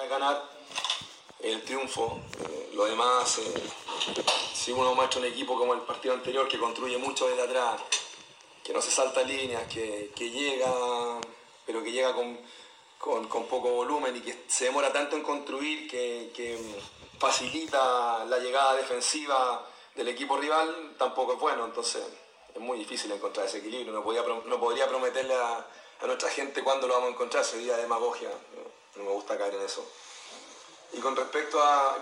ganar el triunfo. Lo demás, si uno muestra un equipo como el partido anterior que construye mucho desde atrás, que no se salta líneas, que llega, pero que llega con poco volumen y que se demora tanto en construir que facilita la llegada defensiva del equipo rival, tampoco es bueno. Entonces es muy difícil encontrar ese equilibrio. No podría prometerle a nuestra gente cuándo lo vamos a encontrar. Sería demagogia. No me gusta caer en eso. Y con respecto a